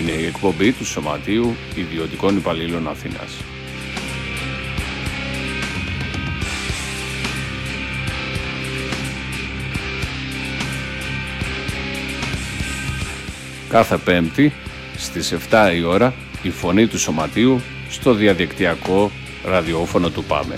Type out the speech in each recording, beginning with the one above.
Είναι η εκπομπή του Σωματείου Ιδιωτικών Υπαλλήλων Αθήνας. Κάθε Πέμπτη στις 7 η ώρα η φωνή του Σωματείου στο διαδικτυακό ραδιόφωνο του ΠΑΜΕ.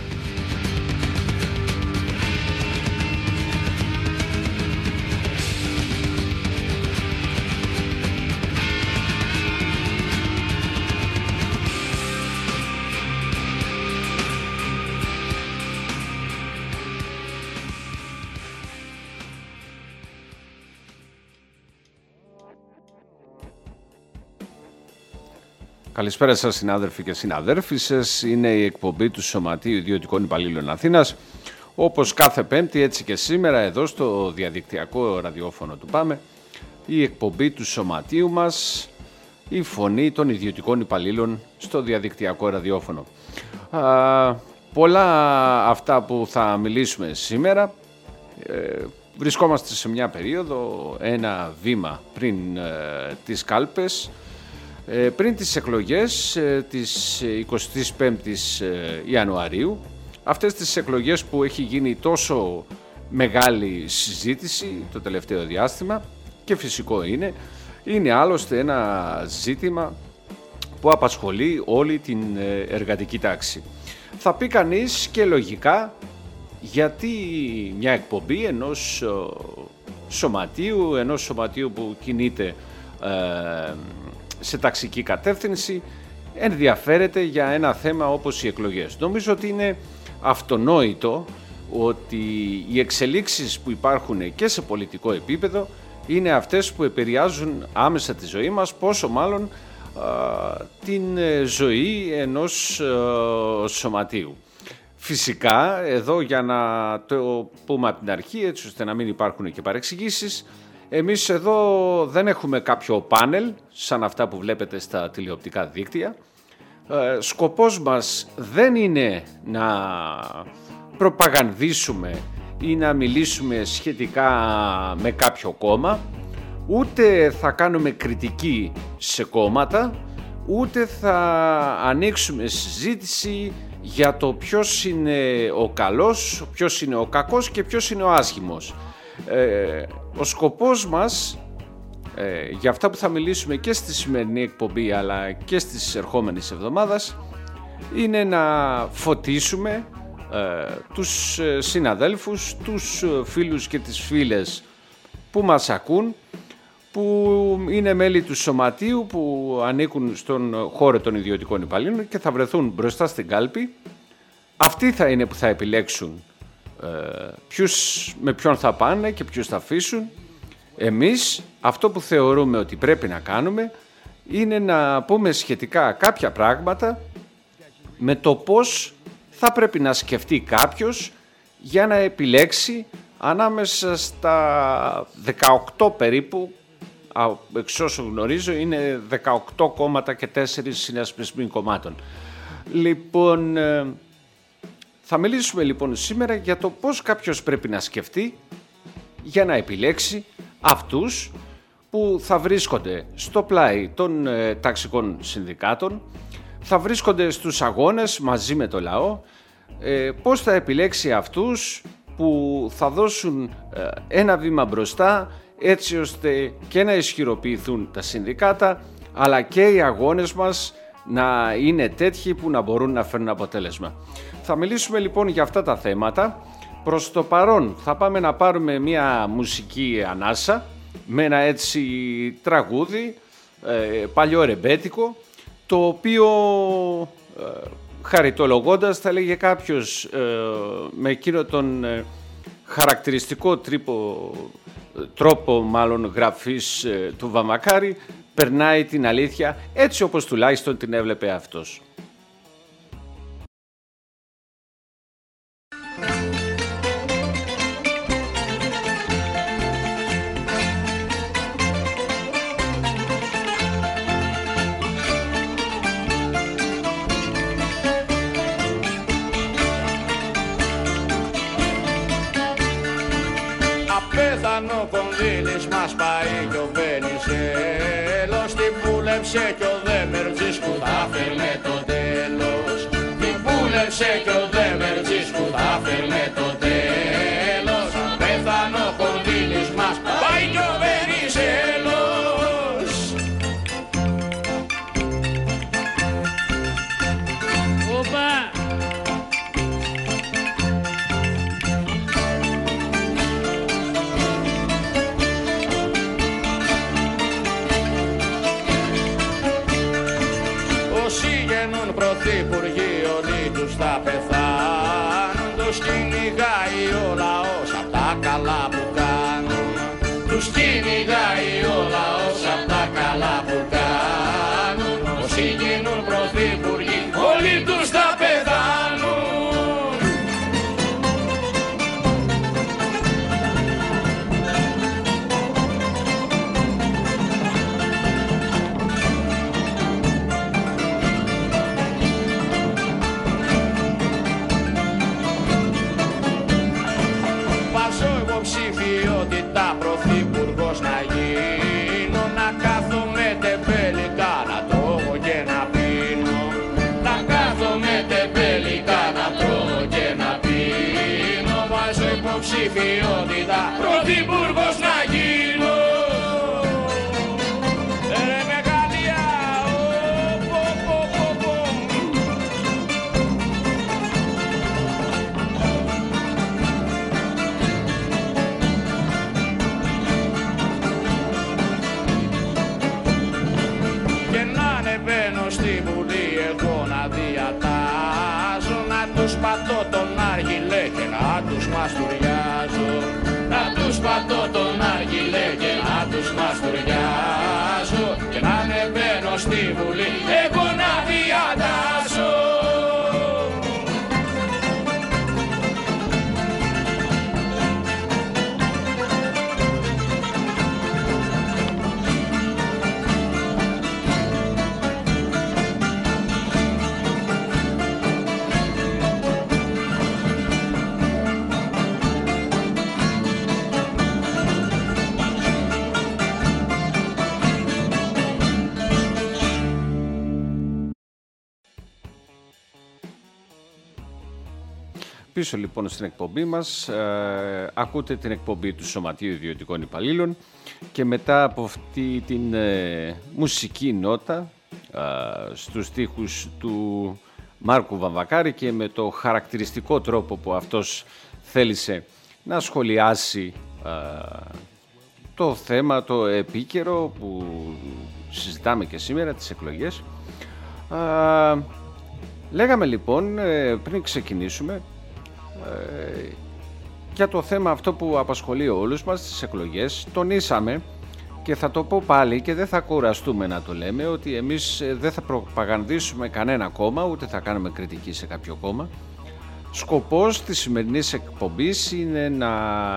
Καλησπέρα σας συνάδελφοι και συναδέρφοι σας. Είναι η εκπομπή του Σωματείου Ιδιωτικών Υπαλλήλων Αθήνας. Όπως κάθε Πέμπτη, έτσι και σήμερα εδώ στο διαδικτυακό ραδιόφωνο του ΠΑΜΕ, η εκπομπή του Σωματείου μας, η φωνή των ιδιωτικών υπαλλήλων στο διαδικτυακό ραδιόφωνο. Πολλά αυτά που θα μιλήσουμε σήμερα. Βρισκόμαστε σε μια περίοδο, ένα βήμα πριν τις κάλπες, πριν τις εκλογές της 25ης Ιανουαρίου, αυτές τις εκλογές που έχει γίνει τόσο μεγάλη συζήτηση το τελευταίο διάστημα, και φυσικό είναι άλλωστε ένα ζήτημα που απασχολεί όλη την εργατική τάξη. Θα πει κανείς και λογικά, γιατί μια εκπομπή ενός σωματείου που κινείται σε ταξική κατεύθυνση ενδιαφέρεται για ένα θέμα όπως οι εκλογές. Νομίζω ότι είναι αυτονόητο ότι οι εξελίξεις που υπάρχουν και σε πολιτικό επίπεδο είναι αυτές που επηρεάζουν άμεσα τη ζωή μας, πόσο μάλλον την ζωή ενός σωματείου. Φυσικά, εδώ για να το πούμε από την αρχή, έτσι ώστε να μην υπάρχουν και παρεξηγήσεις, εμείς εδώ δεν έχουμε κάποιο πάνελ σαν αυτά που βλέπετε στα τηλεοπτικά δίκτυα. Σκοπός μας δεν είναι να προπαγανδίσουμε ή να μιλήσουμε σχετικά με κάποιο κόμμα, ούτε θα κάνουμε κριτική σε κόμματα, ούτε θα ανοίξουμε συζήτηση για το ποιος είναι ο καλός, ποιος είναι ο κακός και ποιος είναι ο άσχημος. Ο σκοπός μας, για αυτά που θα μιλήσουμε και στη σημερινή εκπομπή αλλά και στις ερχόμενες εβδομάδες, είναι να φωτίσουμε τους συναδέλφους, τους φίλους και τις φίλες που μας ακούν, που είναι μέλη του Σωματείου, που ανήκουν στον χώρο των ιδιωτικών υπαλλήλων και θα βρεθούν μπροστά στην κάλπη. Αυτοί θα είναι που θα επιλέξουν με ποιον θα πάνε και ποιους θα αφήσουν. Εμείς αυτό που θεωρούμε ότι πρέπει να κάνουμε είναι να πούμε σχετικά κάποια πράγματα με το πώς θα πρέπει να σκεφτεί κάποιος για να επιλέξει ανάμεσα στα 18 περίπου, εξ όσου γνωρίζω είναι 18 κόμματα και 4 συνασπισμοί κομμάτων. Λοιπόν, θα μιλήσουμε λοιπόν σήμερα για το πώς κάποιος πρέπει να σκεφτεί για να επιλέξει αυτούς που θα βρίσκονται στο πλάι των ταξικών συνδικάτων, θα βρίσκονται στους αγώνες μαζί με το λαό, πώς θα επιλέξει αυτούς που θα δώσουν ένα βήμα μπροστά, έτσι ώστε και να ισχυροποιηθούν τα συνδικάτα, αλλά και οι αγώνες μας να είναι τέτοιοι που να μπορούν να φέρουν αποτέλεσμα. Θα μιλήσουμε λοιπόν για αυτά τα θέματα. Προς το παρόν θα πάμε να πάρουμε μια μουσική ανάσα με ένα έτσι τραγούδι παλιό ρεμπέτικο, το οποίο χαριτολογώντας θα λέγε κάποιος με εκείνο τον χαρακτηριστικό τρόπο μάλλον γραφής του Βαμακάρη, περνάει την αλήθεια έτσι όπως τουλάχιστον την έβλεπε αυτός. Απέθανο κονδύλης μας πάει κι ο Βενιζέλος, την πούλεψε πούλεψε κι ο Δέμερτζης που θα φέρνε το τέλος. Τι πούλεψε κι ο Δέμερτζης που θα φέρνε το τέλος. Πέθανε ο Κοντίνης μας, πάει κι ο Βενιζέλος. Οπα! Πρωθυπουργοί όλοι τους θα πεθάνουν. Τους κυνηγάει ο λαός απ' τα καλά που κάνουν. Τους κυνηγάει ο λαός απ' τα καλά που κάνουν. Όσοι γίνουν πρωθυπουργοί όλοι τους θα πεθάνουν. Υποψηφιότητα πρωθυπουργός να γίνω. Να κάθομαι τεμπέλικα να τρώω και να πίνω. Να κάθομαι τεμπέλικα να τρώω και να πίνω. Βάζω υποψηφιότητα πρωθυπουργός να γίνω. Μεγαλεία, στη Βουλή εγώ να διατάζω. Να τους πατώ τον άργιλε και να τους μαστουριάζω. Να τους πατώ τον άργιλε και να τους μαστουριάζω. Και να ανεβαίνω στη Βουλή εγώ να διατάζω. Πίσω λοιπόν στην εκπομπή μας, ακούτε την εκπομπή του Σωματείου Ιδιωτικών Υπαλλήλων και μετά από αυτή την μουσική νότα στους στίχους του Μάρκου Βαμβακάρη και με το χαρακτηριστικό τρόπο που αυτός θέλησε να σχολιάσει το θέμα, το επίκαιρο που συζητάμε και σήμερα, τις εκλογές. Λέγαμε λοιπόν πριν ξεκινήσουμε για το θέμα αυτό που απασχολεί όλους μας, τις εκλογές. Τονίσαμε και θα το πω πάλι και δεν θα κουραστούμε να το λέμε, ότι εμείς δεν θα προπαγανδίσουμε κανένα κόμμα, ούτε θα κάνουμε κριτική σε κάποιο κόμμα. Σκοπός της σημερινής εκπομπής είναι να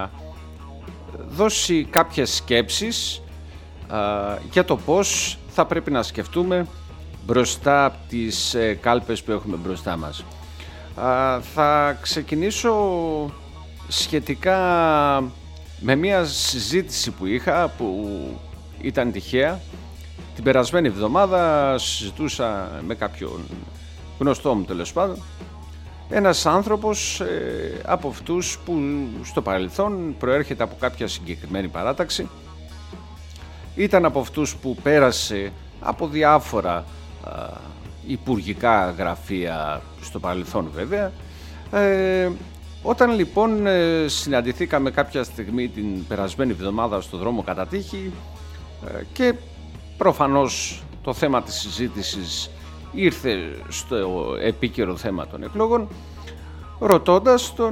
δώσει κάποιες σκέψεις για το πώς θα πρέπει να σκεφτούμε μπροστά από τις κάλπες που έχουμε μπροστά μας. Θα ξεκινήσω σχετικά με μια συζήτηση που είχα, που ήταν τυχαία. Την περασμένη εβδομάδα συζητούσα με κάποιον γνωστό μου, τέλος πάντων, ένας άνθρωπος από αυτούς που στο παρελθόν προέρχεται από κάποια συγκεκριμένη παράταξη, ήταν από αυτούς που πέρασε από διάφορα υπουργικά γραφεία στο παρελθόν βέβαια. Όταν λοιπόν συναντηθήκαμε κάποια στιγμή την περασμένη εβδομάδα στο δρόμο κατά τύχη και προφανώς το θέμα της συζήτησης ήρθε στο επίκαιρο θέμα των εκλογών, ρωτώντας τον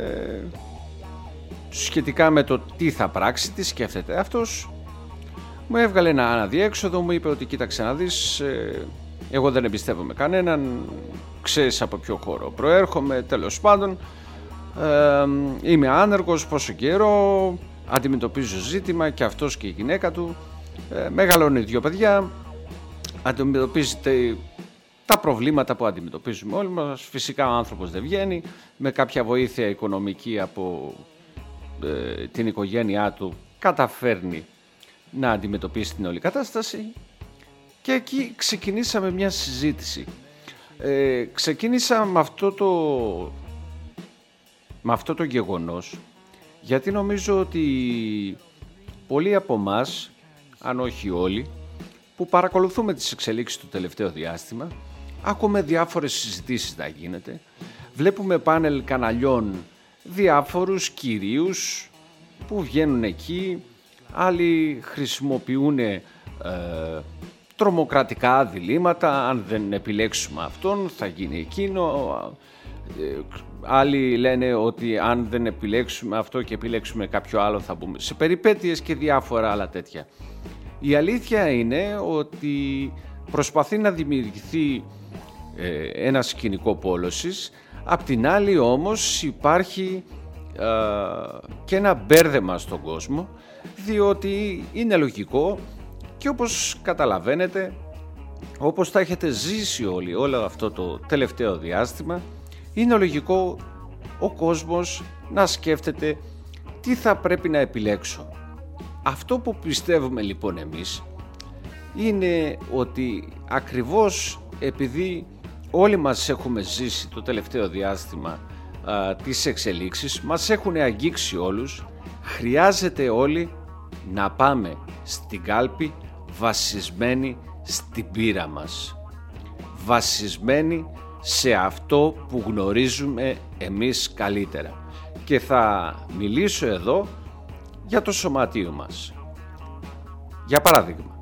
σχετικά με το τι θα πράξει, τι σκέφτεται αυτός, μου έβγαλε ένα αναδιέξοδο, μου είπε ότι κοίταξε να δεις, εγώ δεν εμπιστεύομαι κανέναν, ξέρεις από ποιο χώρο προέρχομαι, τέλος πάντων, είμαι άνεργος πόσο καιρό, αντιμετωπίζω ζήτημα και αυτός και η γυναίκα του, μεγαλώνει 2 παιδιά, αντιμετωπίζετε τα προβλήματα που αντιμετωπίζουμε όλοι μας. Φυσικά ο άνθρωπος δεν βγαίνει, με κάποια βοήθεια οικονομική από την οικογένειά του καταφέρνει να αντιμετωπίσει την όλη κατάσταση Και εκεί ξεκινήσαμε μια συζήτηση. Ξεκίνησα με αυτό το γεγονός, γιατί νομίζω ότι πολλοί από εμάς, αν όχι όλοι, που παρακολουθούμε τις εξελίξεις του τελευταίο διάστημα, ακούμε διάφορες συζητήσεις να γίνεται, βλέπουμε πάνελ καναλιών διάφορους κυρίους που βγαίνουν εκεί, άλλοι χρησιμοποιούν τρομοκρατικά διλήμματα, αν δεν επιλέξουμε αυτόν θα γίνει εκείνο, άλλοι λένε ότι αν δεν επιλέξουμε αυτό και επιλέξουμε κάποιο άλλο θα μπούμε σε περιπέτειες και διάφορα άλλα τέτοια. Η αλήθεια είναι ότι προσπαθεί να δημιουργηθεί ένα σκηνικό πόλωσης, απ' την άλλη όμως υπάρχει και ένα μπέρδεμα στον κόσμο, διότι είναι λογικό και όπως καταλαβαίνετε, όπως τα έχετε ζήσει όλοι όλο αυτό το τελευταίο διάστημα, είναι λογικό ο κόσμος να σκέφτεται τι θα πρέπει να επιλέξω. Αυτό που πιστεύουμε λοιπόν εμείς είναι ότι ακριβώς επειδή όλοι μας έχουμε ζήσει το τελευταίο διάστημα τις εξελίξεις, μας έχουν αγγίξει όλους, χρειάζεται όλοι να πάμε στην κάλπη βασισμένοι στην πείρα μας, βασισμένοι σε αυτό που γνωρίζουμε εμείς καλύτερα. Και θα μιλήσω εδώ για το σωματείο μας. Για παράδειγμα,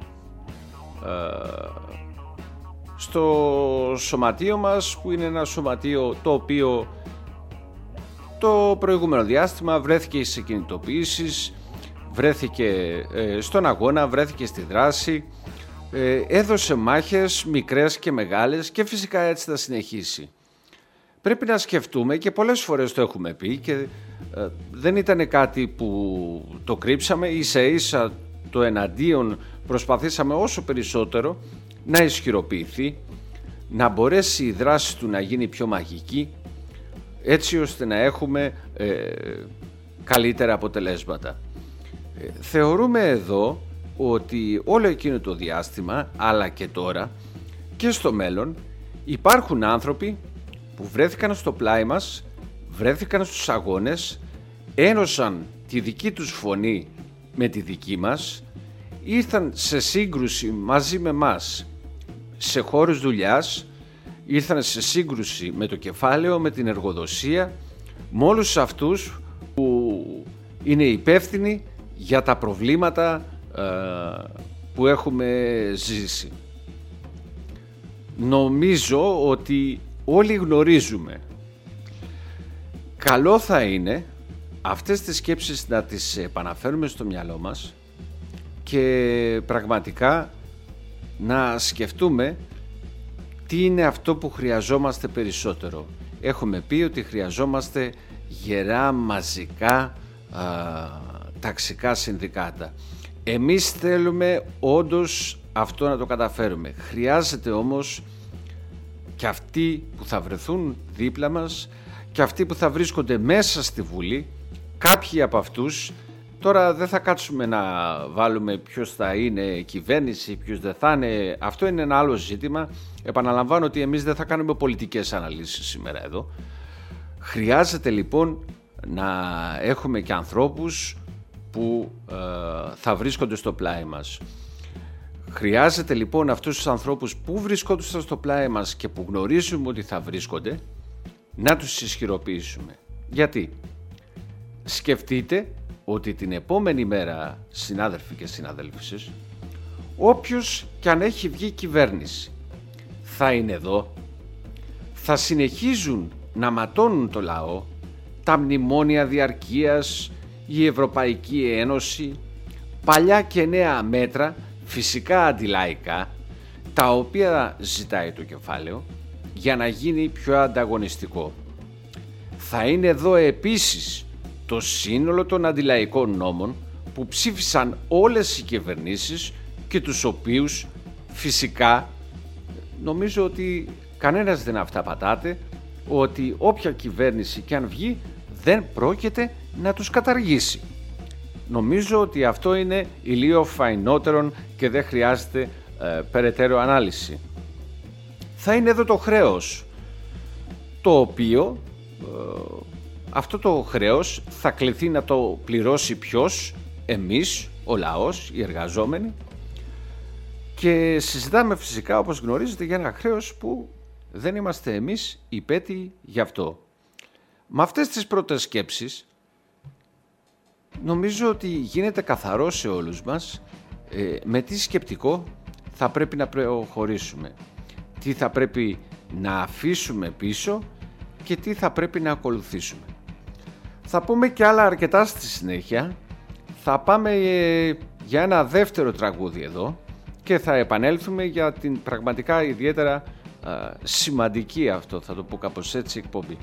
στο σωματείο μας, που είναι ένα σωματείο το οποίο το προηγούμενο διάστημα βρέθηκε σε κινητοποιήσεις, βρέθηκε στον αγώνα, βρέθηκε στη δράση, έδωσε μάχες μικρές και μεγάλες και φυσικά έτσι θα συνεχίσει. Πρέπει να σκεφτούμε, και πολλές φορές το έχουμε πει και δεν ήταν κάτι που το κρύψαμε, ίσα ίσα το εναντίον προσπαθήσαμε όσο περισσότερο να ισχυροποιηθεί, να μπορέσει η δράση του να γίνει πιο μαγική, έτσι ώστε να έχουμε καλύτερα αποτελέσματα. Θεωρούμε εδώ ότι όλο εκείνο το διάστημα, αλλά και τώρα και στο μέλλον, υπάρχουν άνθρωποι που βρέθηκαν στο πλάι μας, βρέθηκαν στους αγώνες, ένωσαν τη δική τους φωνή με τη δική μας, ήρθαν σε σύγκρουση μαζί με μας σε χώρους δουλειάς, ήρθαν σε σύγκρουση με το κεφάλαιο, με την εργοδοσία, με όλους αυτούς που είναι υπεύθυνοι για τα προβλήματα που έχουμε ζήσει. Νομίζω ότι όλοι γνωρίζουμε. Καλό θα είναι αυτές τις σκέψεις να τις επαναφέρουμε στο μυαλό μας και πραγματικά να σκεφτούμε τι είναι αυτό που χρειαζόμαστε περισσότερο. Έχουμε πει ότι χρειαζόμαστε γερά, μαζικά, ταξικά συνδικάτα. Εμείς θέλουμε όντως αυτό να το καταφέρουμε. Χρειάζεται όμως και αυτοί που θα βρεθούν δίπλα μας και αυτοί που θα βρίσκονται μέσα στη Βουλή, κάποιοι από αυτούς, τώρα δεν θα κάτσουμε να βάλουμε ποιος θα είναι κυβέρνηση, ποιος δεν θα είναι, αυτό είναι ένα άλλο ζήτημα. Επαναλαμβάνω ότι εμείς δεν θα κάνουμε πολιτικές αναλύσεις σήμερα εδώ. Χρειάζεται λοιπόν να έχουμε και ανθρώπους που θα βρίσκονται στο πλάι μας. Χρειάζεται λοιπόν αυτούς τους ανθρώπους που βρίσκονται στο πλάι μας και που γνωρίζουμε ότι θα βρίσκονται, να τους ισχυροποιήσουμε. Γιατί? Σκεφτείτε ότι την επόμενη μέρα, συνάδελφοι και συναδέλφισες, όποιος και αν έχει βγει κυβέρνηση θα είναι εδώ, θα συνεχίζουν να ματώνουν το λαό, τα μνημόνια διαρκείας, η Ευρωπαϊκή Ένωση, παλιά και νέα μέτρα, φυσικά αντιλαϊκά, τα οποία ζητάει το κεφάλαιο για να γίνει πιο ανταγωνιστικό. Θα είναι εδώ επίσης το σύνολο των αντιλαϊκών νόμων που ψήφισαν όλες οι κυβερνήσεις και τους οποίους φυσικά νομίζω ότι κανένας δεν αυταπατάται ότι όποια κυβέρνηση και αν βγει δεν πρόκειται να τους καταργήσει. Νομίζω ότι αυτό είναι ηλίο φαϊνότερον και δεν χρειάζεται περαιτέρω ανάλυση. Θα είναι εδώ το χρέος, το οποίο αυτό το χρέος θα κληθεί να το πληρώσει ποιος? Εμείς, ο λαός, οι εργαζόμενοι, και συζητάμε φυσικά, όπως γνωρίζετε, για ένα χρέος που δεν είμαστε εμείς υπέτειοι γι' αυτό. Με αυτές τις πρώτες σκέψεις νομίζω ότι γίνεται καθαρό σε όλους μας με τι σκεπτικό θα πρέπει να προχωρήσουμε, τι θα πρέπει να αφήσουμε πίσω και τι θα πρέπει να ακολουθήσουμε. Θα πούμε και άλλα αρκετά στη συνέχεια. Θα πάμε για ένα δεύτερο τραγούδι εδώ και θα επανέλθουμε για την πραγματικά ιδιαίτερα σημαντική, αυτό θα το πω κάπως έτσι, εκπομπή.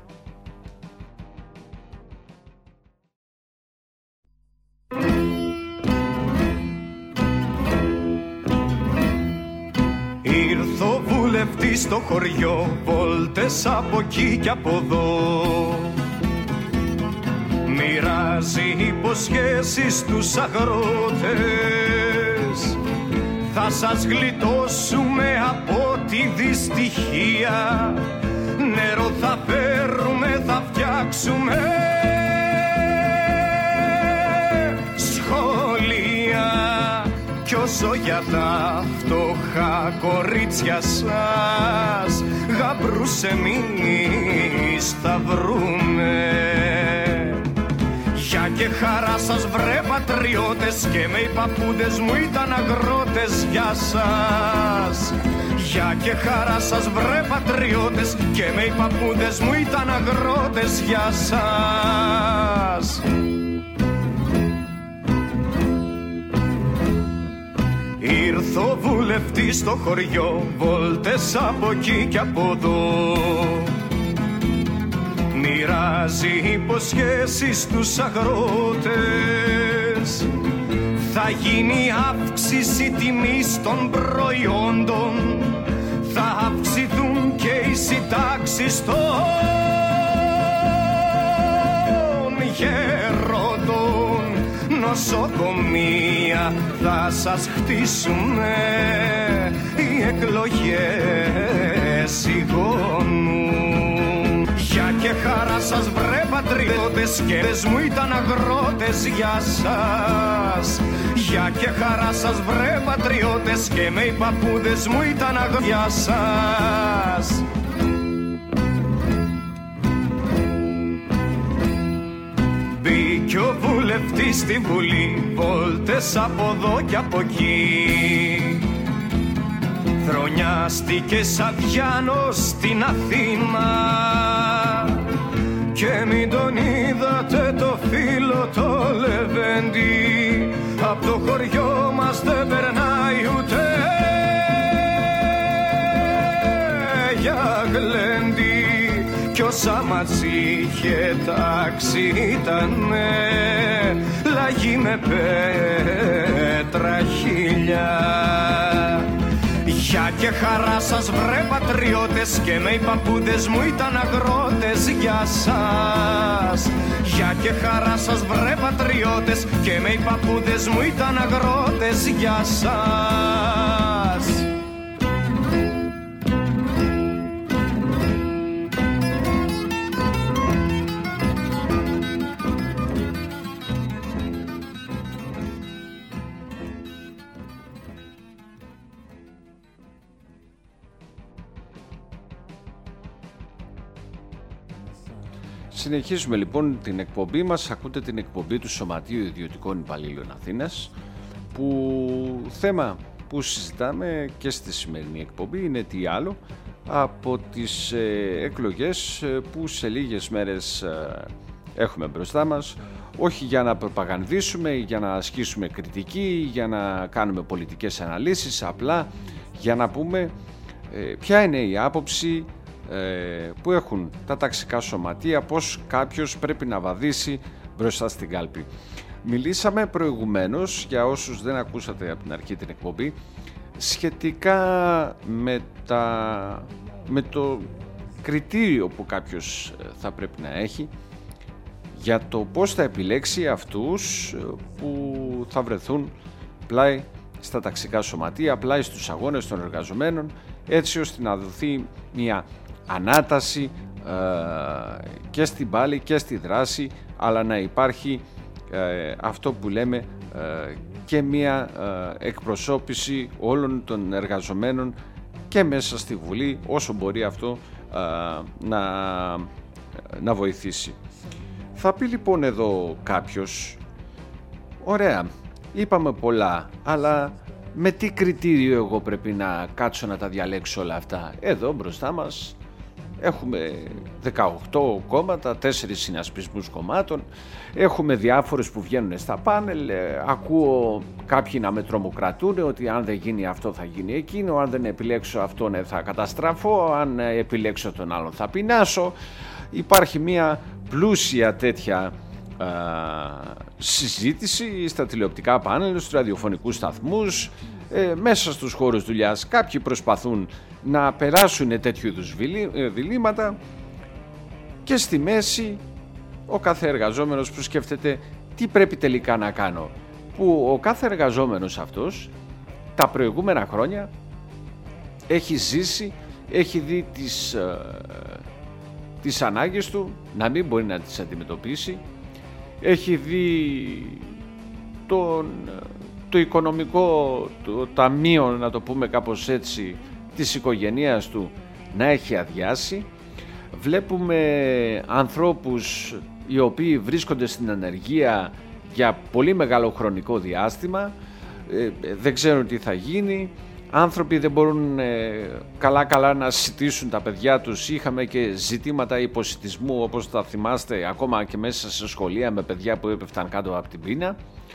Ήρθε ο βουλευτής στο χωριό, βόλτες από εκεί και από εδώ. Μοιράζει υποσχέσεις στους αγρότες. Θα σας γλιτώσουμε από τη δυστυχία. Νερό θα φέρουμε, θα φτιάξουμε σχολεία. Κι όσο για τα φτωχά κορίτσια σας, γαμπρούς εμείς θα βρούμε. Γεια και χαρά σας βρε πατριώτες, και με οι παππούδες μου ήταν αγρότες. Γεια σας. Γεια και χαρά σας βρε πατριώτες, και με οι παππούδες μου ήταν αγρότες. Γεια σας. Ήρθε ο βουλευτής στο χωριό, βόλτες από εκεί και από εδώ. Μοιράζει υποσχέσεις στους αγρότες. Θα γίνει αύξηση τιμής των προϊόντων. Θα αυξηθούν και οι συντάξεις των γερόντων. Νοσοκομεία θα σας χτίσουνε οι εκλογές σιγώνουν. Γεια και χαρά σας βρε πατριώτες, και μου ήταν αγρότες. Γεια σας. Γεια και χαρά σας βρε πατριώτες, και με οι παππούδες μου ήταν αγρότες. Γεια σας. Μπήκε ο βουλευτής στη Βουλή, βόλτες από εδώ και από εκεί. Θρονιάστηκε σαν Διάνος στην Αθήνα, και μην τον είδατε το φίλο το Λεβέντη. Απ' το χωριό μας δεν περνάει ούτε για γλέντι. Κι όσα μαζί είχε τάξει ήτανε λαγί με πέτρα χίλια. Γεια και χαρά σας βρε πατριώτες, και με οι παππούδες μου ήταν αγρότες. Γεια σας. Γεια και χαρά σας βρε πατριώτες, και με οι παππούδες μου ήταν αγρότες. Γεια σας. Συνεχίζουμε λοιπόν την εκπομπή μας. Ακούτε την εκπομπή του Σωματείου Ιδιωτικών Υπαλλήλων Αθήνας, που θέμα που συζητάμε και στη σημερινή εκπομπή είναι τι άλλο από τις εκλογές που σε λίγες μέρες έχουμε μπροστά μας, όχι για να προπαγανδίσουμε, για να ασκήσουμε κριτική, για να κάνουμε πολιτικές αναλύσεις, απλά για να πούμε ποια είναι η άποψη που έχουν τα ταξικά σωματεία, πώς κάποιος πρέπει να βαδίσει μπροστά στην κάλπη. Μιλήσαμε προηγουμένως, για όσους δεν ακούσατε από την αρχή την εκπομπή, σχετικά με το κριτήριο που κάποιος θα πρέπει να έχει για το πώς θα επιλέξει αυτούς που θα βρεθούν πλάι στα ταξικά σωματεία, πλάι στους αγώνες των εργαζομένων, έτσι ώστε να δοθεί μια ανάταση και στην πάλη και στη δράση, αλλά να υπάρχει αυτό που λέμε και μια εκπροσώπηση όλων των εργαζομένων και μέσα στη Βουλή, όσο μπορεί αυτό να βοηθήσει. Θα πει λοιπόν εδώ κάποιος, ωραία, είπαμε πολλά, αλλά με τι κριτήριο εγώ πρέπει να κάτσω να τα διαλέξω όλα αυτά? Εδώ μπροστά μας έχουμε 18 κόμματα, 4 συνασπισμούς κομμάτων, έχουμε διάφορους που βγαίνουν στα πάνελ, ακούω κάποιοι να με τρομοκρατούν ότι αν δεν γίνει αυτό θα γίνει εκείνο, αν δεν επιλέξω αυτόν θα καταστραφώ, αν επιλέξω τον άλλον θα πεινάσω. Υπάρχει μια πλούσια τέτοια συζήτηση στα τηλεοπτικά πάνελ, στους ραδιοφωνικούς σταθμούς, μέσα στους χώρους δουλειάς. Κάποιοι προσπαθούν να περάσουν τέτοιου είδους διλήμματα και στη μέση ο κάθε εργαζόμενος που σκέφτεται τι πρέπει τελικά να κάνω, που ο κάθε εργαζόμενος αυτός τα προηγούμενα χρόνια έχει ζήσει, έχει δει τις ανάγκες του να μην μπορεί να τις αντιμετωπίσει, έχει δει το οικονομικό το ταμείο, να το πούμε κάπως έτσι, της οικογένειας του να έχει αδειάσει. Βλέπουμε ανθρώπους οι οποίοι βρίσκονται στην ανεργία για πολύ μεγάλο χρονικό διάστημα, δεν ξέρουν τι θα γίνει. Άνθρωποι δεν μπορούν καλά να συντήσουν τα παιδιά τους. Είχαμε και ζητήματα υποσιτισμού, όπως θα θυμάστε, ακόμα και μέσα σε σχολεία με παιδιά που έπεφταν κάτω από την πείνα.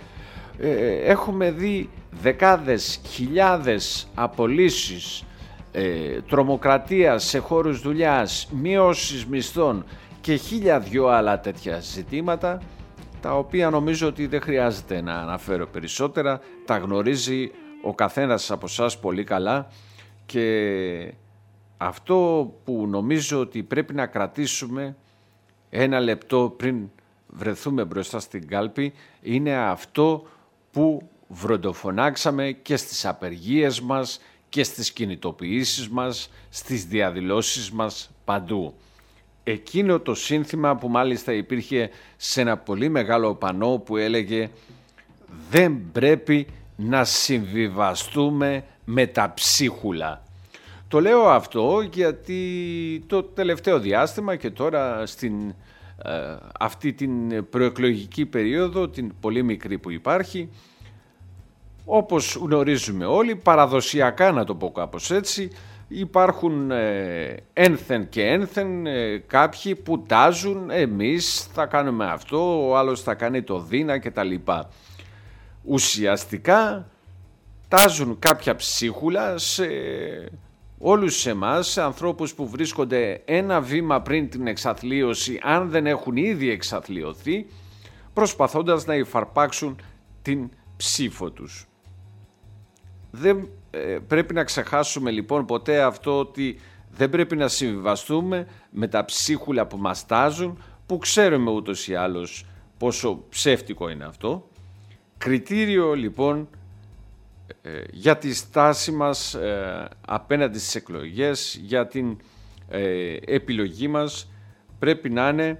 Έχουμε δει δεκάδες χιλιάδες απολύσεις, τρομοκρατία σε χώρους δουλειάς, μειώσεις μισθών και 1002 άλλα τέτοια ζητήματα, τα οποία νομίζω ότι δεν χρειάζεται να αναφέρω περισσότερα, τα γνωρίζει ο καθένας από εσάς πολύ καλά, και αυτό που νομίζω ότι πρέπει να κρατήσουμε ένα λεπτό πριν βρεθούμε μπροστά στην κάλπη είναι αυτό που βροντοφωνάξαμε και στις απεργίες μας και στις κινητοποιήσεις μας, στις διαδηλώσεις μας παντού. Εκείνο το σύνθημα που μάλιστα υπήρχε σε ένα πολύ μεγάλο πανό που έλεγε «Δεν πρέπει να συμβιβαστούμε με τα ψίχουλα». Το λέω αυτό γιατί το τελευταίο διάστημα και τώρα στην αυτή την προεκλογική περίοδο, την πολύ μικρή που υπάρχει, όπως γνωρίζουμε όλοι, παραδοσιακά να το πω κάπως έτσι, υπάρχουν ένθεν και ένθεν κάποιοι που τάζουν εμείς θα κάνουμε αυτό, ο άλλος θα κάνει το δίνα κτλ. Ουσιαστικά τάζουν κάποια ψίχουλα σε όλους εμάς, σε ανθρώπους που βρίσκονται ένα βήμα πριν την εξαθλίωση, αν δεν έχουν ήδη εξαθλιωθεί, προσπαθώντας να υφαρπάξουν την ψήφο τους. Δεν πρέπει να ξεχάσουμε λοιπόν ποτέ αυτό, ότι δεν πρέπει να συμβιβαστούμε με τα ψίχουλα που μας τάζουν, που ξέρουμε ούτως ή άλλως πόσο ψεύτικο είναι αυτό. Κριτήριο λοιπόν για τη στάση μας απέναντι στις εκλογές, για την επιλογή μας, πρέπει να είναι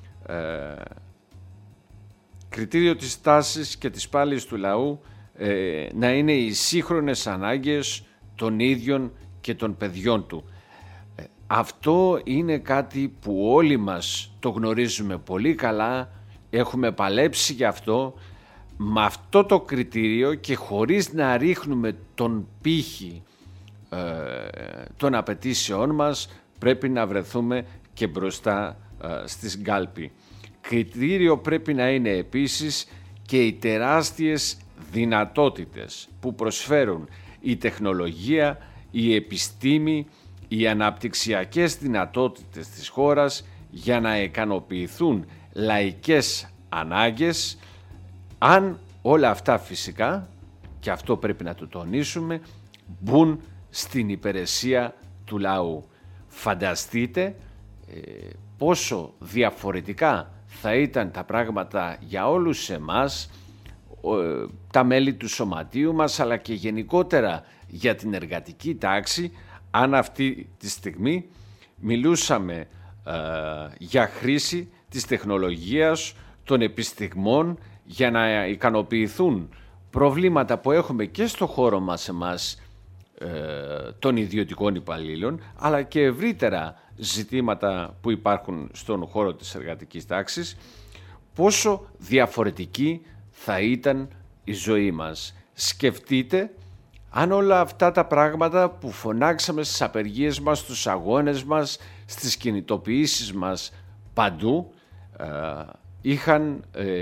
κριτήριο της στάσης και της πάλης του λαού, να είναι οι σύγχρονες ανάγκες των ίδιων και των παιδιών του. Αυτό είναι κάτι που όλοι μας το γνωρίζουμε πολύ καλά, έχουμε παλέψει γι' αυτό. Με αυτό το κριτήριο και χωρίς να ρίχνουμε τον πύχη των απαιτήσεών μας, πρέπει να βρεθούμε και μπροστά στις γκάλπη. Κριτήριο πρέπει να είναι επίσης και οι τεράστιες δυνατότητες που προσφέρουν η τεχνολογία, η επιστήμη, οι αναπτυξιακές δυνατότητες της χώρας για να ικανοποιηθούν λαϊκές ανάγκες, αν όλα αυτά φυσικά, και αυτό πρέπει να το τονίσουμε, μπουν στην υπηρεσία του λαού. Φανταστείτε πόσο διαφορετικά θα ήταν τα πράγματα για όλους εμάς τα μέλη του σωματείου μας, αλλά και γενικότερα για την εργατική τάξη, αν αυτή τη στιγμή μιλούσαμε για χρήση της τεχνολογίας, των επιστημών, για να ικανοποιηθούν προβλήματα που έχουμε και στο χώρο μας εμάς των ιδιωτικών υπαλλήλων, αλλά και ευρύτερα ζητήματα που υπάρχουν στον χώρο της εργατικής τάξης, πόσο διαφορετική θα ήταν η ζωή μας. Σκεφτείτε αν όλα αυτά τα πράγματα που φωνάξαμε στις απεργίες μας, στους αγώνες μας, στις κινητοποιήσεις μας παντού είχαν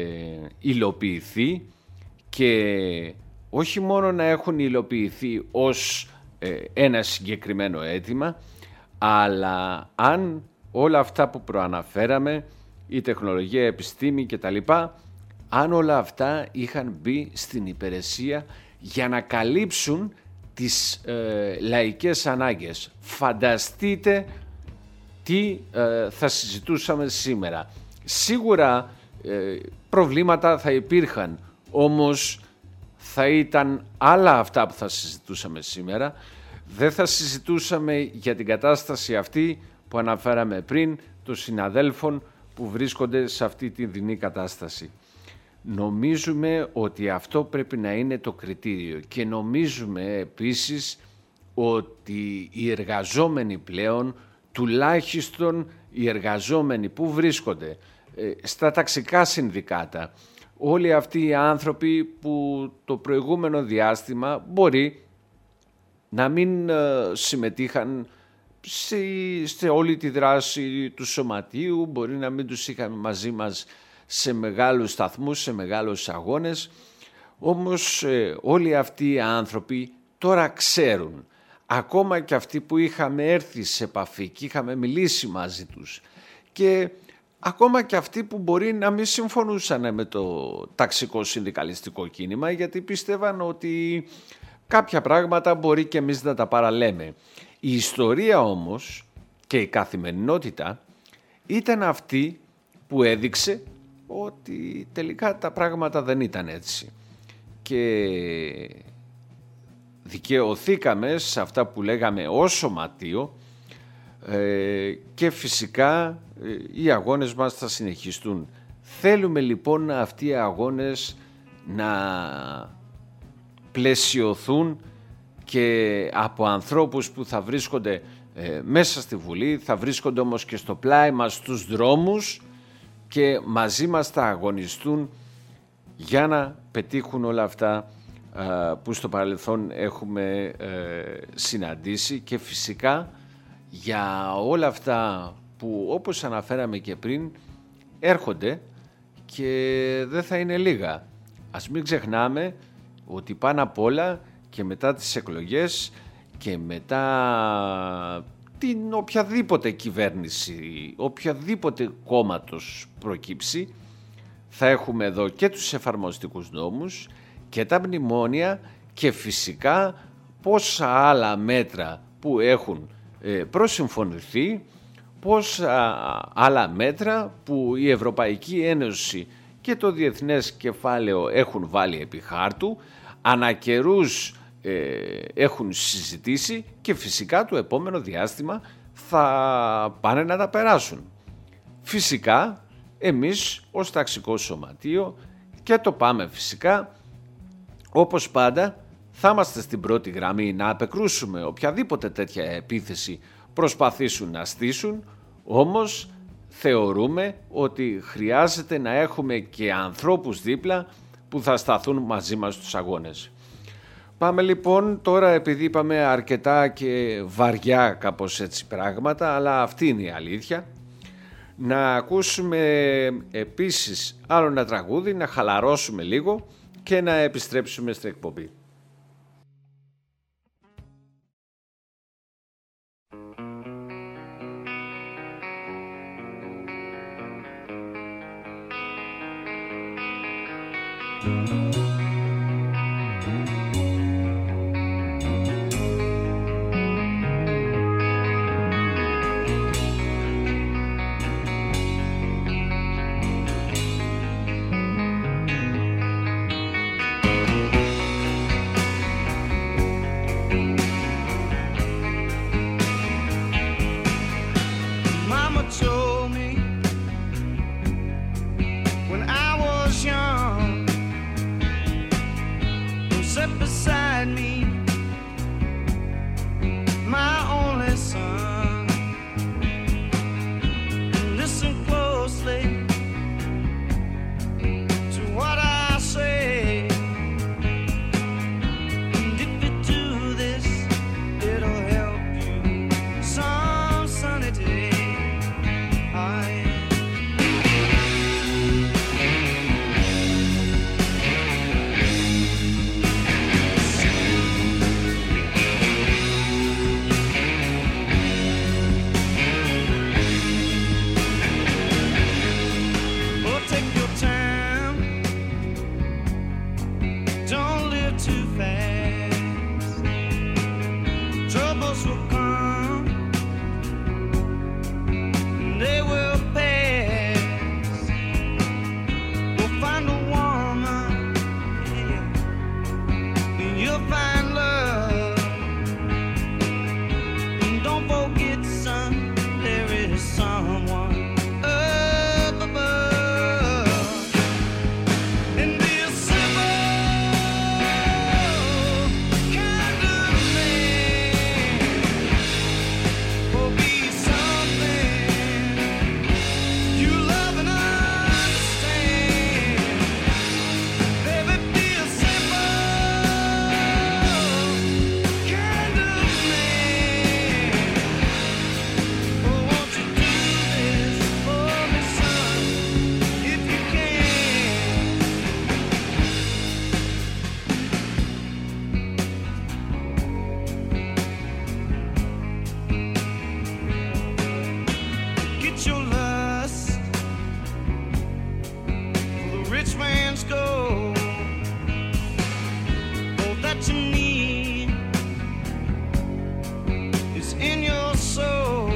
υλοποιηθεί, και όχι μόνο να έχουν υλοποιηθεί ως ένα συγκεκριμένο αίτημα, αλλά αν όλα αυτά που προαναφέραμε, η τεχνολογία, η επιστήμη κτλ., αν όλα αυτά είχαν μπει στην υπηρεσία για να καλύψουν τις λαϊκές ανάγκες. Φανταστείτε τι θα συζητούσαμε σήμερα. Σίγουρα προβλήματα θα υπήρχαν, όμως θα ήταν άλλα αυτά που θα συζητούσαμε σήμερα. Δεν θα συζητούσαμε για την κατάσταση αυτή που αναφέραμε πριν, των συναδέλφων που βρίσκονται σε αυτή τη δεινή κατάσταση. Νομίζουμε ότι αυτό πρέπει να είναι το κριτήριο, και νομίζουμε επίσης ότι οι εργαζόμενοι πλέον, τουλάχιστον οι εργαζόμενοι που βρίσκονται στα ταξικά συνδικάτα, όλοι αυτοί οι άνθρωποι που το προηγούμενο διάστημα μπορεί να μην συμμετείχαν σε όλη τη δράση του σωματείου, μπορεί να μην τους είχαμε μαζί μας σε μεγάλους σταθμούς, σε μεγάλους αγώνες, όμως όλοι αυτοί οι άνθρωποι τώρα ξέρουν, ακόμα και αυτοί που είχαμε έρθει σε επαφή και είχαμε μιλήσει μαζί τους, και ακόμα και αυτοί που μπορεί να μην συμφωνούσαν με το ταξικό συνδικαλιστικό κίνημα, γιατί πίστευαν ότι κάποια πράγματα μπορεί και εμείς να τα παραλέμε. Η ιστορία όμως και η καθημερινότητα ήταν αυτή που έδειξε ότι τελικά τα πράγματα δεν ήταν έτσι. Και δικαιωθήκαμε σε αυτά που λέγαμε ως σωματείο, και φυσικά οι αγώνες μας θα συνεχιστούν. Θέλουμε λοιπόν αυτοί οι αγώνες να πλαισιωθούν και από ανθρώπους που θα βρίσκονται μέσα στη Βουλή, θα βρίσκονται όμως και στο πλάι μας στους δρόμους, και μαζί μας θα αγωνιστούν για να πετύχουν όλα αυτά που στο παρελθόν έχουμε συναντήσει, και φυσικά για όλα αυτά που, όπως αναφέραμε και πριν, έρχονται και δεν θα είναι λίγα. Ας μην ξεχνάμε ότι πάνω απ' όλα και μετά τις εκλογές και μετά την οποιαδήποτε κυβέρνηση, οποιαδήποτε κόμματος προκύψει, θα έχουμε εδώ και τους εφαρμοστικούς νόμους και τα μνημόνια, και φυσικά πόσα άλλα μέτρα που έχουν προσυμφωνηθεί, πόσα άλλα μέτρα που η Ευρωπαϊκή Ένωση και το Διεθνές Κεφάλαιο έχουν βάλει επί χάρτου, ανά καιρούς έχουν συζητήσει, και φυσικά το επόμενο διάστημα θα πάνε να τα περάσουν. Φυσικά εμείς ως ταξικό σωματείο, και το πάμε φυσικά, όπως πάντα θα είμαστε στην πρώτη γραμμή να απεκρούσουμε οποιαδήποτε τέτοια επίθεση προσπαθήσουν να στήσουν, όμως θεωρούμε ότι χρειάζεται να έχουμε και ανθρώπους δίπλα που θα σταθούν μαζί μας στους αγώνες. Πάμε λοιπόν τώρα, επειδή είπαμε αρκετά και βαριά κάπως έτσι πράγματα, αλλά αυτή είναι η αλήθεια, να ακούσουμε επίσης άλλο ένα τραγούδι, να χαλαρώσουμε λίγο και να επιστρέψουμε στην εκπομπή. rich man's gold. All that you need is in your soul.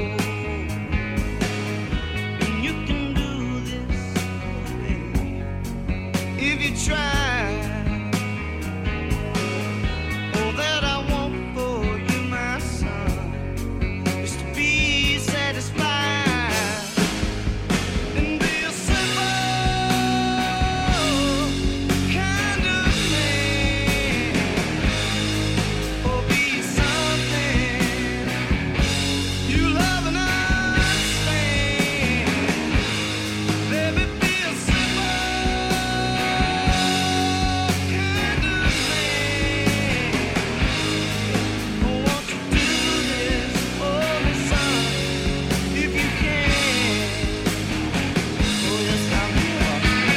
And you can do this, baby, if you try. All that I want for you, my son, is to be satisfied and be a simple kind of man, or be something you love and understand. Baby, be a simple kind of man. Oh, won't you do this for me, son, if you can? Oh, yes, I will.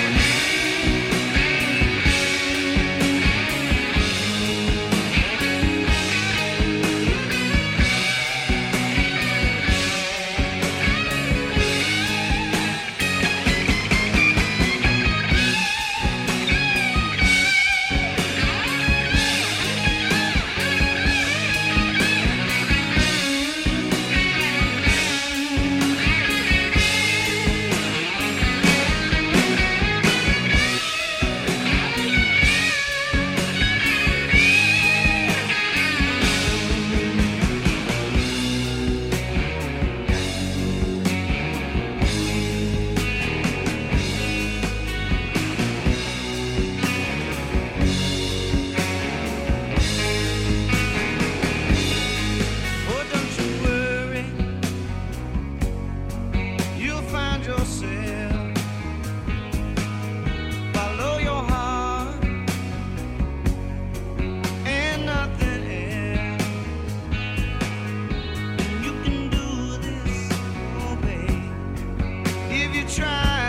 Oh, don't you worry, you'll find yourself. Follow your heart and nothing else. You can do this, oh babe, if you try.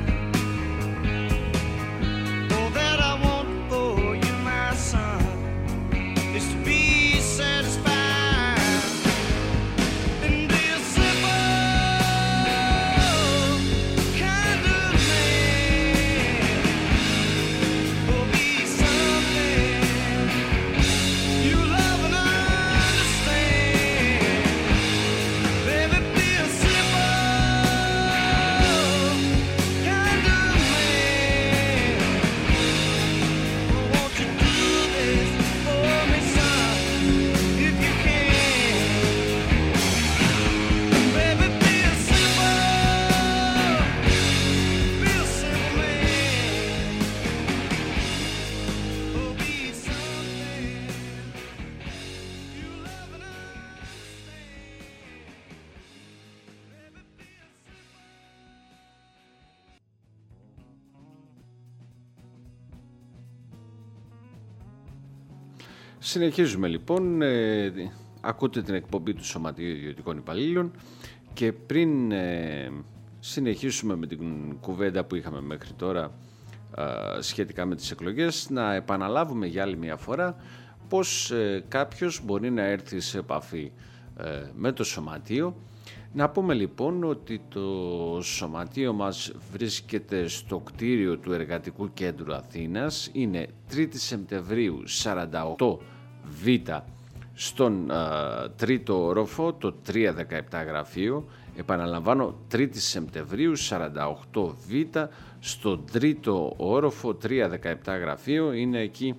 All that I want for you, my son, is to be satisfied and be a simple kind of man, or be something you love and understand. Baby, be a simple kind of man. Oh, won't you do this for me, son, if you can? Baby, be a simple man. Oh, be something you love and understand. Baby, be a Συνεχίζουμε λοιπόν, ακούτε την εκπομπή του Σωματείου Ιδιωτικών Υπαλλήλων και πριν συνεχίσουμε με την κουβέντα που είχαμε μέχρι τώρα σχετικά με τις εκλογές, να επαναλάβουμε για άλλη μια φορά πως κάποιος μπορεί να έρθει σε επαφή με το Σωματείο. Να πούμε λοιπόν ότι το Σωματείο μας βρίσκεται στο κτίριο του Εργατικού Κέντρου Αθήνας, είναι 3η Σεπτεμβρίου 48Β στον τρίτο όροφο, το 317 γραφείο. Επαναλαμβάνω, 3η Σεπτεμβρίου 48Β στον τρίτο όροφο, 317 γραφείο. Είναι εκεί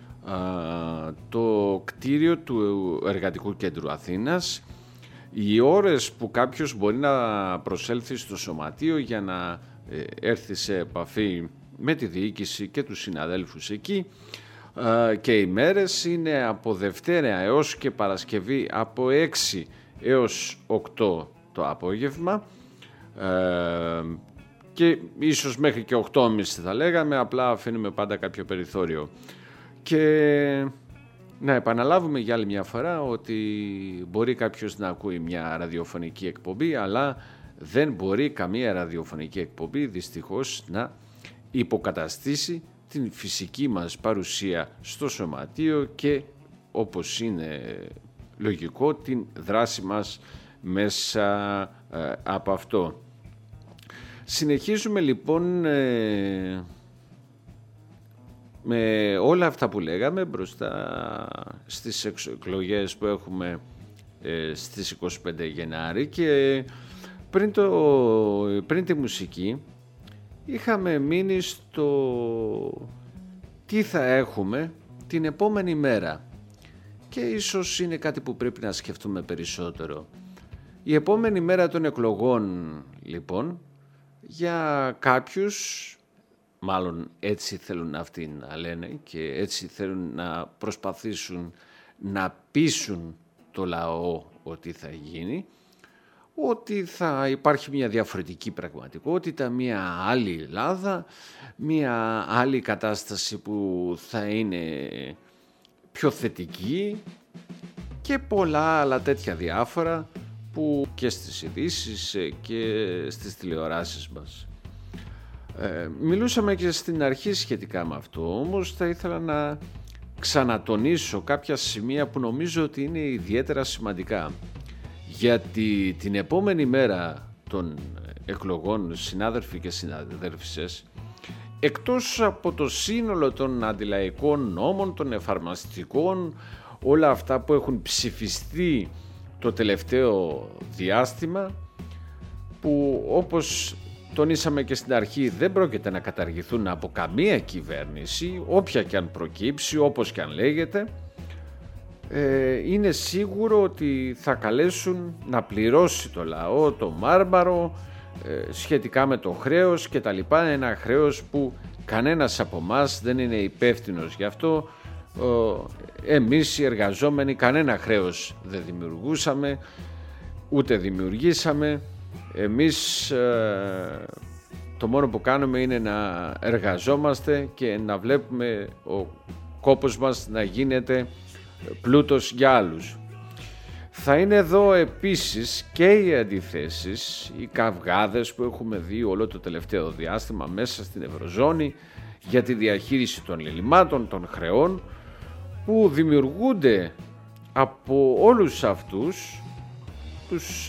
το κτίριο του Εργατικού Κέντρου Αθήνας. Οι ώρες που κάποιος μπορεί να προσέλθει στο Σωματείο για να έρθει σε επαφή με τη διοίκηση και τους συναδέλφους εκεί και οι μέρες είναι από Δευτέρα έως και Παρασκευή από 6 έως 8 το απόγευμα και ίσως μέχρι και 8.30 θα λέγαμε, απλά αφήνουμε πάντα κάποιο περιθώριο. Και να επαναλάβουμε για άλλη μια φορά ότι μπορεί κάποιος να ακούει μια ραδιοφωνική εκπομπή, αλλά δεν μπορεί καμία ραδιοφωνική εκπομπή δυστυχώς να υποκαταστήσει την φυσική μας παρουσία στο Σωματείο και, όπως είναι λογικό, την δράση μας μέσα από αυτό. Συνεχίζουμε λοιπόν με όλα αυτά που λέγαμε μπροστά στις εκλογές που έχουμε στις 25 Γενάρη και πριν τη μουσική είχαμε μείνει στο τι θα έχουμε την επόμενη μέρα και ίσως είναι κάτι που πρέπει να σκεφτούμε περισσότερο. Η επόμενη μέρα των εκλογών λοιπόν για κάποιους, μάλλον έτσι θέλουν αυτοί να λένε και έτσι θέλουν να προσπαθήσουν να πείσουν το λαό ότι θα γίνει, ότι θα υπάρχει μια διαφορετική πραγματικότητα, μια άλλη Ελλάδα, μια άλλη κατάσταση που θα είναι πιο θετική και πολλά άλλα τέτοια διάφορα που και στις ειδήσεις και στις τηλεοράσεις μας. Μιλούσαμε και στην αρχή σχετικά με αυτό, όμως θα ήθελα να ξανατονίσω κάποια σημεία που νομίζω ότι είναι ιδιαίτερα σημαντικά. Γιατί την επόμενη μέρα των εκλογών, συνάδελφοι και συναδέλφισες, εκτός από το σύνολο των αντιλαϊκών νόμων, των εφαρμοστικών, όλα αυτά που έχουν ψηφιστεί το τελευταίο διάστημα, που όπως τονίσαμε και στην αρχή δεν πρόκειται να καταργηθούν από καμία κυβέρνηση, όποια και αν προκύψει, όπως και αν λέγεται, είναι σίγουρο ότι θα καλέσουν να πληρώσει το λαό το μάρμαρο σχετικά με το χρέος και τα λοιπά, ένα χρέος που κανένας από εμάς δεν είναι υπεύθυνος γι' αυτό. Εμείς οι εργαζόμενοι κανένα χρέος δεν δημιουργούσαμε, ούτε δημιουργήσαμε. Εμείς το μόνο που κάνουμε είναι να εργαζόμαστε και να βλέπουμε ο κόπος μας να γίνεται πλούτος για άλλους. Θα είναι εδώ επίσης και οι αντιθέσεις, οι καυγάδες που έχουμε δει όλο το τελευταίο διάστημα μέσα στην Ευρωζώνη για τη διαχείριση των λιμάτων, των χρεών, που δημιουργούνται από όλους αυτούς τους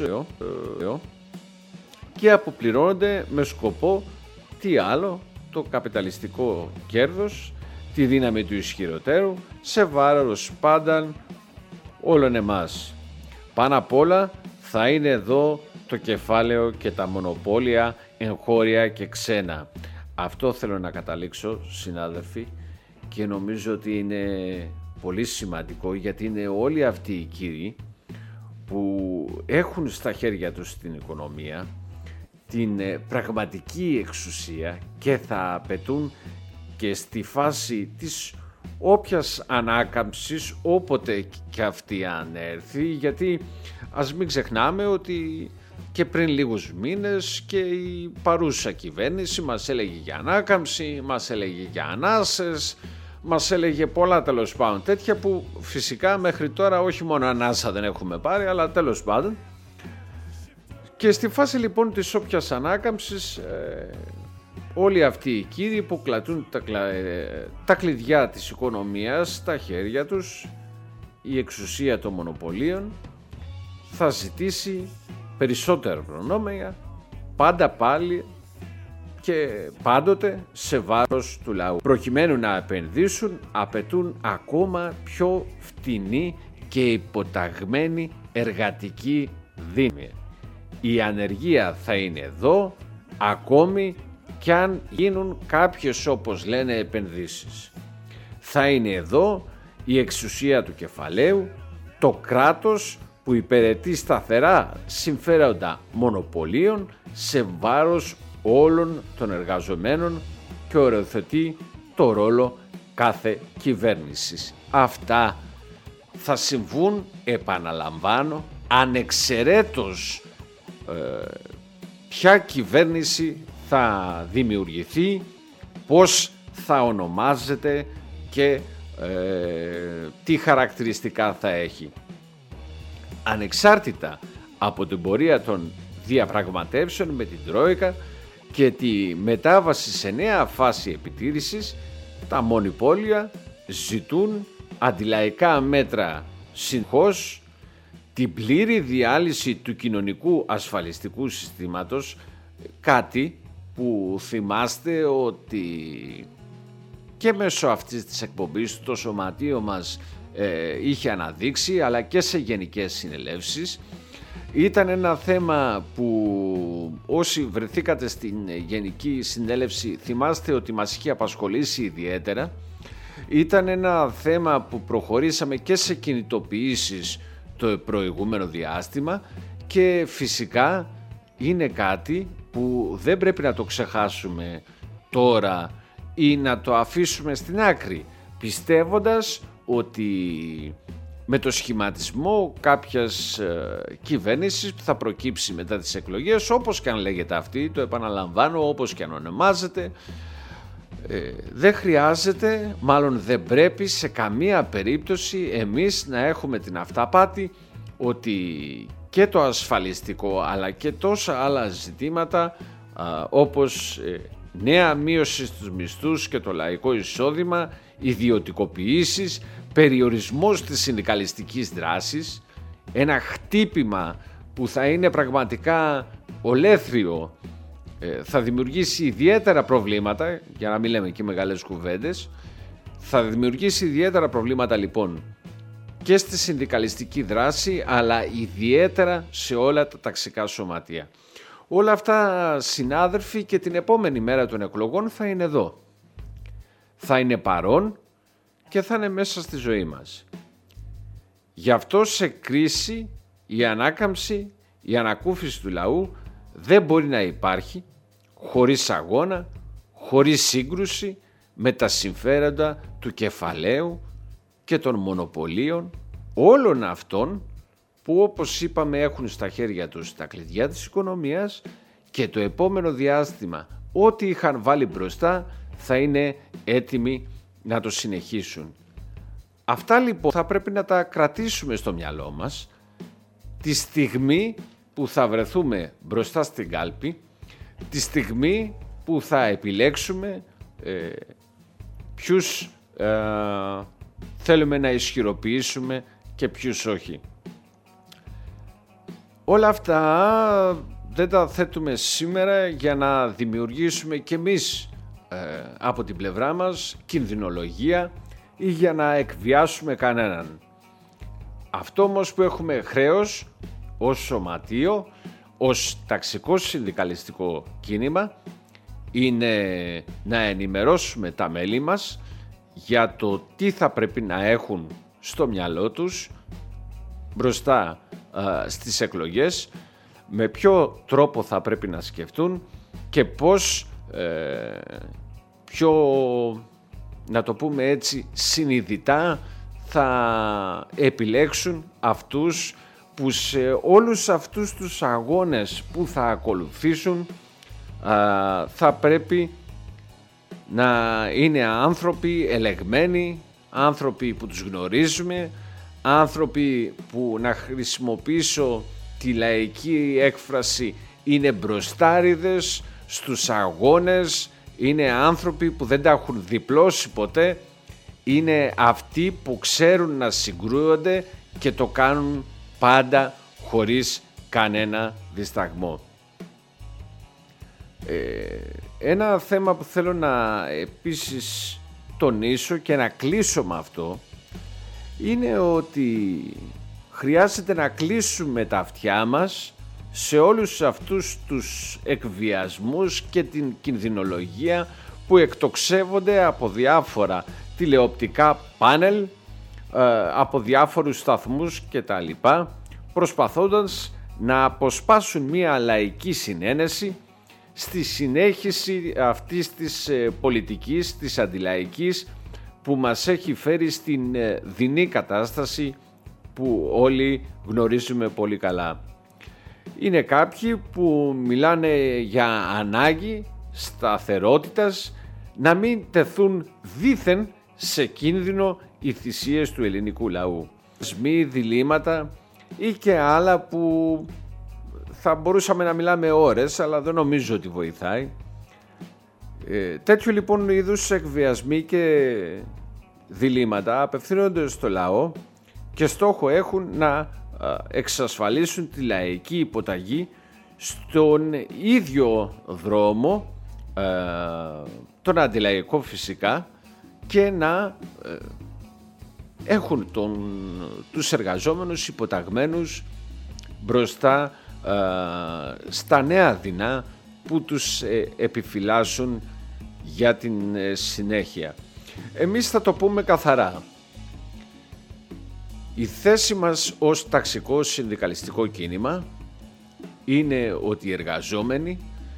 και αποπληρώνονται με σκοπό τι άλλο, το καπιταλιστικό κέρδος, τη δύναμη του ισχυροτέρου σε βάρος πάντα όλων εμάς. Πάνω απ' όλα θα είναι εδώ το κεφάλαιο και τα μονοπόλια εγχώρια και ξένα. Αυτό θέλω να καταλήξω, συνάδελφοι, και νομίζω ότι είναι πολύ σημαντικό, γιατί είναι όλοι αυτοί οι κύριοι που έχουν στα χέρια τους την οικονομία, την πραγματική εξουσία και θα απαιτούν και στη φάση της όποιας ανάκαμψης, όποτε και αυτή αν έρθει, γιατί ας μην ξεχνάμε ότι και πριν λίγους μήνες και η παρούσα κυβέρνηση μας έλεγε για ανάκαμψη, μας έλεγε για ανάσες, μας έλεγε πολλά τέλος πάντων τέτοια που φυσικά μέχρι τώρα όχι μόνο ανάσα δεν έχουμε πάρει, αλλά τέλος πάντων. Και στη φάση λοιπόν της όποιας ανάκαμψης όλοι αυτοί οι κύριοι που κρατούν τα κλειδιά της οικονομίας στα χέρια τους, η εξουσία των μονοπωλίων, θα ζητήσει περισσότερα προνόμια, πάντα πάλι και πάντοτε σε βάρος του λαού. Προκειμένου να επενδύσουν απαιτούν ακόμα πιο φτηνή και υποταγμένη εργατική δύναμη. Η ανεργία θα είναι εδώ ακόμη κι αν γίνουν κάποιες, όπως λένε, επενδύσεις. Θα είναι εδώ η εξουσία του κεφαλαίου, το κράτος που υπηρετεί σταθερά συμφέροντα μονοπωλίων σε βάρος όλων των εργαζομένων και οριοθετεί το ρόλο κάθε κυβέρνησης. Αυτά θα συμβούν, επαναλαμβάνω, ανεξαιρέτως ποια κυβέρνηση θα δημιουργηθεί, πώς θα ονομάζεται και τι χαρακτηριστικά θα έχει. Ανεξάρτητα από την πορεία των διαπραγματεύσεων με την Τρόικα και τη μετάβαση σε νέα φάση επιτήρησης, τα μονοπόλια ζητούν αντιλαϊκά μέτρα, συνεχώς την πλήρη διάλυση του κοινωνικού ασφαλιστικού συστήματος, κάτι που θυμάστε ότι και μέσω αυτής της εκπομπής το σωματείο μας είχε αναδείξει, αλλά και σε γενικές συνελεύσεις. Ήταν ένα θέμα που όσοι βρεθήκατε στην Γενική Συνέλευση θυμάστε ότι μας είχε απασχολήσει ιδιαίτερα. Ήταν ένα θέμα που προχωρήσαμε και σε κινητοποιήσεις το προηγούμενο διάστημα και φυσικά είναι κάτι που δεν πρέπει να το ξεχάσουμε τώρα ή να το αφήσουμε στην άκρη, πιστεύοντας ότι με το σχηματισμό κάποιας κυβέρνησης που θα προκύψει μετά τις εκλογές, όπως και αν λέγεται αυτή, το επαναλαμβάνω, όπως και αν ονομάζεται, δεν χρειάζεται, μάλλον δεν πρέπει σε καμία περίπτωση εμείς να έχουμε την αυταπάτη ότι και το ασφαλιστικό αλλά και τόσα άλλα ζητήματα όπως νέα μείωση στους μισθούς και το λαϊκό εισόδημα, ιδιωτικοποιήσεις, περιορισμός της συνδικαλιστικής δράσης, ένα χτύπημα που θα είναι πραγματικά ολέθριο, θα δημιουργήσει ιδιαίτερα προβλήματα, για να μην λέμε και μεγάλες κουβέντες, θα δημιουργήσει ιδιαίτερα προβλήματα λοιπόν και στη συνδικαλιστική δράση, αλλά ιδιαίτερα σε όλα τα ταξικά σωματεία. Όλα αυτά, συνάδελφοι, και την επόμενη μέρα των εκλογών θα είναι εδώ. Θα είναι παρόν και θα είναι μέσα στη ζωή μας. Γι' αυτό σε κρίση η ανάκαμψη, η ανακούφιση του λαού δεν μπορεί να υπάρχει χωρίς αγώνα, χωρίς σύγκρουση με τα συμφέροντα του κεφαλαίου και των μονοπωλίων, όλων αυτών που, όπως είπαμε, έχουν στα χέρια τους τα κλειδιά της οικονομίας και το επόμενο διάστημα ό,τι είχαν βάλει μπροστά θα είναι έτοιμοι να το συνεχίσουν. Αυτά λοιπόν θα πρέπει να τα κρατήσουμε στο μυαλό μας τη στιγμή που θα βρεθούμε μπροστά στην κάλπη, τη στιγμή που θα επιλέξουμε ποιους θέλουμε να ισχυροποιήσουμε και ποιους όχι. Όλα αυτά δεν τα θέτουμε σήμερα για να δημιουργήσουμε κι εμείς από την πλευρά μας κινδυνολογία ή για να εκβιάσουμε κανέναν. Αυτό όμως που έχουμε χρέος ως σωματείο, ως ταξικό συνδικαλιστικό κίνημα, είναι να ενημερώσουμε τα μέλη μας για το τι θα πρέπει να έχουν στο μυαλό τους μπροστά στις εκλογές, με ποιο τρόπο θα πρέπει να σκεφτούν και πώς πιο, να το πούμε έτσι, συνειδητά θα επιλέξουν αυτούς που σε όλους αυτούς τους αγώνες που θα ακολουθήσουν θα πρέπει να είναι άνθρωποι ελεγμένοι, άνθρωποι που τους γνωρίζουμε, άνθρωποι που, να χρησιμοποιήσω τη λαϊκή έκφραση, είναι μπροστάριδες στους αγώνες, είναι άνθρωποι που δεν τα έχουν διπλώσει ποτέ, είναι αυτοί που ξέρουν να συγκρούονται και το κάνουν πάντα χωρίς κανένα δισταγμό. Ένα θέμα που θέλω να επίσης τονίσω και να κλείσω με αυτό είναι ότι χρειάζεται να κλείσουμε τα αυτιά μας σε όλους αυτούς τους εκβιασμούς και την κινδυνολογία που εκτοξεύονται από διάφορα τηλεοπτικά πάνελ, από διάφορους σταθμούς και τα λοιπά, προσπαθώντας να αποσπάσουν μια λαϊκή συνένεση στη συνέχιση αυτής της πολιτικής, της αντιλαϊκής, που μας έχει φέρει στην δεινή κατάσταση που όλοι γνωρίζουμε πολύ καλά. Είναι κάποιοι που μιλάνε για ανάγκη σταθερότητας, να μην τεθούν δήθεν σε κίνδυνο οι θυσίες του ελληνικού λαού. Σμοί, διλήμματα ή και άλλα που θα μπορούσαμε να μιλάμε ώρες, αλλά δεν νομίζω ότι βοηθάει. Τέτοιου λοιπόν είδους εκβιασμοί και διλήμματα απευθύνονται στο λαό και στόχο έχουν να εξασφαλίσουν τη λαϊκή υποταγή στον ίδιο δρόμο, τον αντιλαϊκό φυσικά, και να έχουν τους εργαζόμενους υποταγμένους μπροστά στα νέα δεινά που τους επιφυλάσσουν για την συνέχεια. Εμείς θα το πούμε καθαρά. Η θέση μας ως ταξικό συνδικαλιστικό κίνημα είναι ότι οι εργαζόμενοι,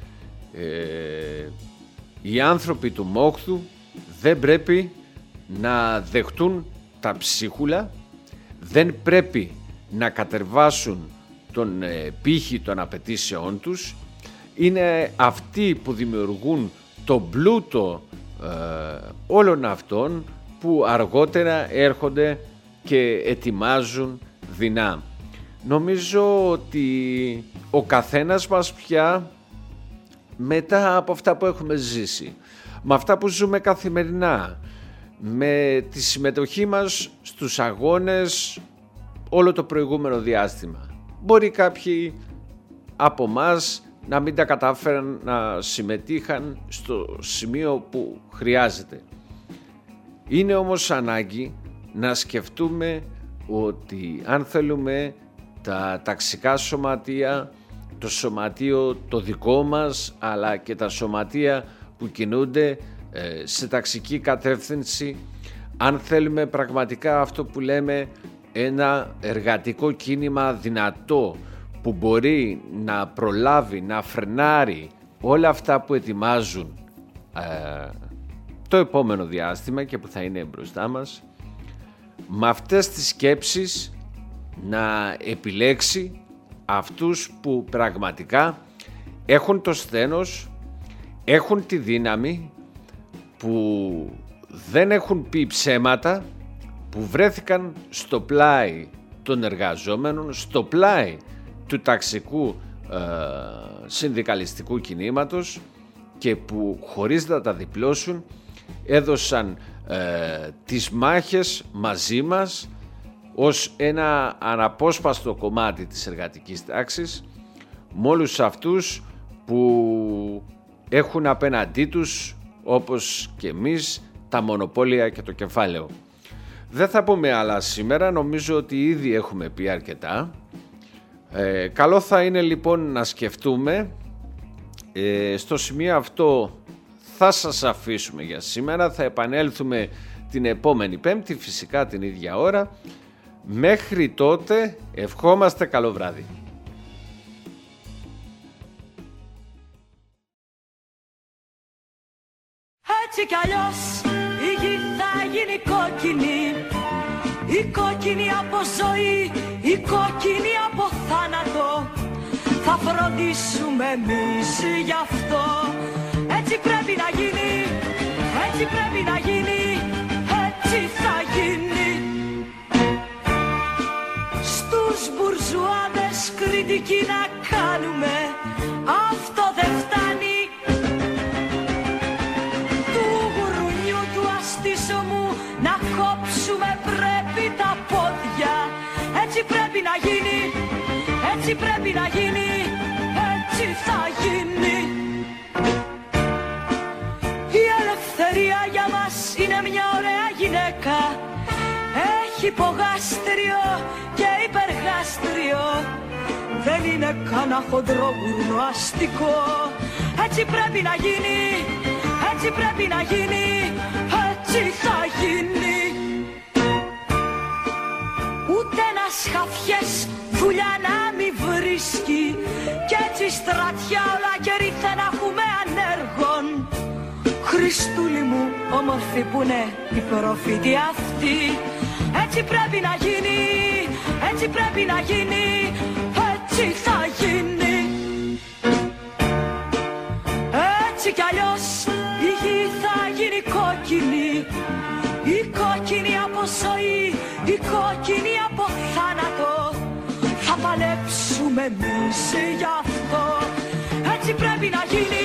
οι άνθρωποι του μόχθου δεν πρέπει να δεχτούν τα ψίχουλα, δεν πρέπει να κατεβάσουν τον πύχη των απαιτήσεών τους. Είναι αυτοί που δημιουργούν το πλούτο όλων αυτών που αργότερα έρχονται και ετοιμάζουν δεινά. Νομίζω ότι ο καθένας μας πια, μετά από αυτά που έχουμε ζήσει, με αυτά που ζούμε καθημερινά, με τη συμμετοχή μας στους αγώνες όλο το προηγούμενο διάστημα, μπορεί κάποιοι από μας να μην τα κατάφεραν να συμμετείχαν στο σημείο που χρειάζεται. Είναι όμως ανάγκη να σκεφτούμε ότι αν θέλουμε τα ταξικά σωματεία, το σωματείο το δικό μας, αλλά και τα σωματεία που κινούνται σε ταξική κατεύθυνση, αν θέλουμε πραγματικά αυτό που λέμε ένα εργατικό κίνημα δυνατό που μπορεί να προλάβει, να φρενάρει όλα αυτά που ετοιμάζουν το επόμενο διάστημα και που θα είναι μπροστά μας, με αυτές τις σκέψεις να επιλέξει αυτούς που πραγματικά έχουν το σθένος, έχουν τη δύναμη, που δεν έχουν πει ψέματα, που βρέθηκαν στο πλάι των εργαζόμενων, στο πλάι του ταξικού συνδικαλιστικού κινήματος και που χωρίς να τα διπλώσουν έδωσαν τις μάχες μαζί μας ως ένα αναπόσπαστο κομμάτι της εργατικής τάξης, με όλους αυτούς που έχουν απέναντί τους, όπως και εμείς, τα μονοπόλια και το κεφάλαιο. Δεν θα πούμε άλλα σήμερα, νομίζω ότι ήδη έχουμε πει αρκετά. Καλό θα είναι λοιπόν να σκεφτούμε. Στο σημείο αυτό θα σας αφήσουμε για σήμερα, θα επανέλθουμε την επόμενη Πέμπτη, φυσικά την ίδια ώρα. Μέχρι τότε ευχόμαστε καλό βράδυ. Έτσι κι αλλιώς η γη θα γίνει κόκκινη, η κόκκινη από ζωή, η κόκκινη από θάνατο. Θα φροντίσουμε εμείς γι' αυτό. Έτσι πρέπει να γίνει, έτσι πρέπει να γίνει, έτσι θα γίνει. Στους μπουρζουάδες κριτική να κάνουμε, αυτό δεν φτάνει. Του γουρουνιού του αστήσωμου να κόψουμε πρέπει τα πόδια. Έτσι πρέπει να γίνει, έτσι πρέπει να γίνει, έτσι θα γίνει. Η ελευθερία για μας είναι μια ωραία γυναίκα. Έχει υπογάστριο και υπεργάστριο. Δεν είναι κανένα χοντρό γουρνό αστικό. Έτσι πρέπει να γίνει, έτσι πρέπει να γίνει, έτσι θα γίνει. Ούτε ένας χαφιές δουλειά να μη βρίσκει, κι έτσι στρατιά όλα κερίθε να έχουμε ανέργων. Χριστούλη μου, όμορφη που είναι η προφήτη αυτή. Έτσι πρέπει να γίνει, έτσι πρέπει να γίνει, έτσι θα γίνει. Έτσι κι αλλιώς η γη θα γίνει κόκκινη, η κόκκινη από ζωή, η κόκκινη από θάνατο. Θα παλέψουμε εμείς γι' αυτό. Έτσι πρέπει να γίνει.